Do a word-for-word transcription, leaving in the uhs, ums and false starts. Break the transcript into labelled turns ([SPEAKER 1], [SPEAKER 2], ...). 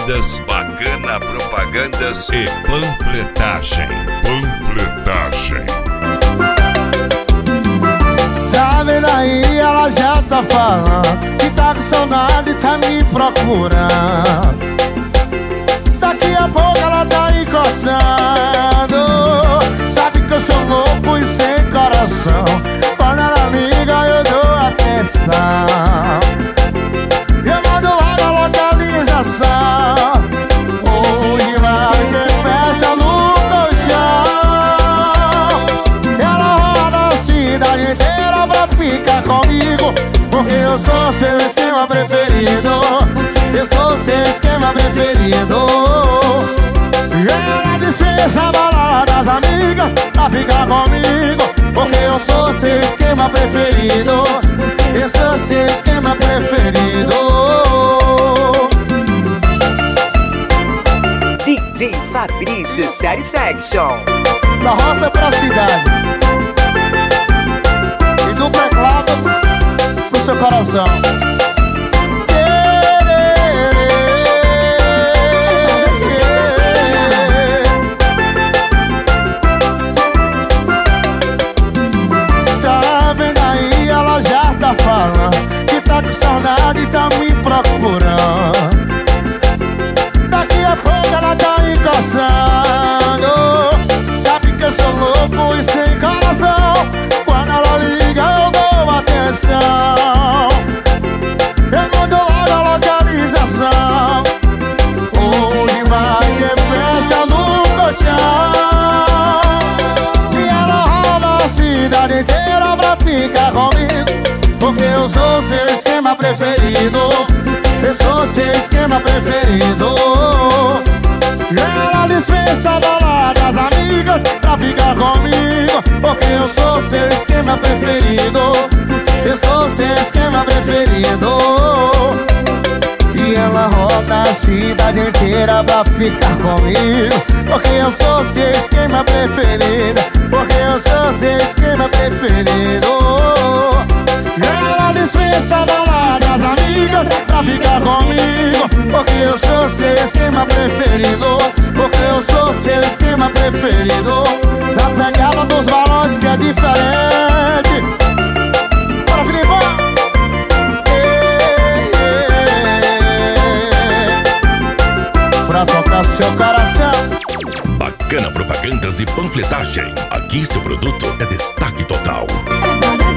[SPEAKER 1] propagandas, bacana propagandas e panfletagem. Panfletagem.
[SPEAKER 2] Tá vendo aí, ela já tá falando que tá com saudade, tá me procurando. Daqui a pouco ela tá encostando. Sabe que eu sou louco e sem coração. Quando ela liga eu dou atenção. Eu mando logo a localização. Onde vai ter festa no colchão. Ela roda a cidade inteira pra ficar comigo, porque eu sou seu esquema preferido. Eu sou seu esquema preferido. Ela dispensa a balada das amigas pra ficar comigo, porque eu sou seu esquema preferido. Eu sou seu esquema preferido.
[SPEAKER 3] D J Fabrício Satisfaction.
[SPEAKER 2] Da roça pra cidade e do teclado pro seu coração. Que tá com saudade e tá me procurando. Daqui a pouco ela tá encostando. Sabe que eu sou louco e sem coração. Quando ela liga eu dou atenção. Eu mando logo a localização. Onde vai ter festa no colchão. E ela roda a cidade inteira pra ficar comigo, porque eu sou seu esquema preferido. Eu sou seu esquema preferido. Ela dispensa a balada das amigas pra ficar comigo, porque eu sou seu esquema preferido. Eu sou seu esquema preferido. E ela roda a cidade inteira pra ficar comigo, porque eu sou seu esquema preferido. Porque eu sou seu esquema preferido. Ela dispensa a balada das amigas pra ficar comigo, porque eu sou seu esquema preferido. Porque eu sou seu esquema preferido. Na pegada dos balões que é diferente. Bora, Filipão! Pra tocar seu coração.
[SPEAKER 1] Bacana propagandas e panfletagem. Aqui seu produto é destaque total.
[SPEAKER 4] Todas